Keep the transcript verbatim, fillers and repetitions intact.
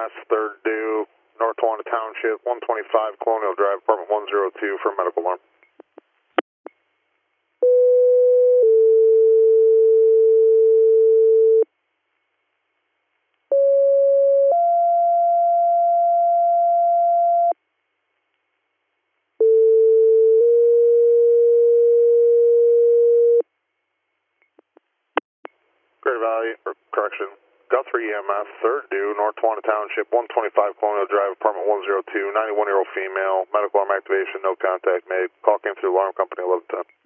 S, third due, North Tawanda Township, one twenty-five Colonial Drive, apartment one oh two for medical alarm. Great Valley, or correction, Guthrie E M S, third due, North Tawanda Township, one twenty-five Colonial Drive, apartment one oh two, ninety-one-year-old female, medical alarm activation, no contact made. Call came through alarm company eleven ten.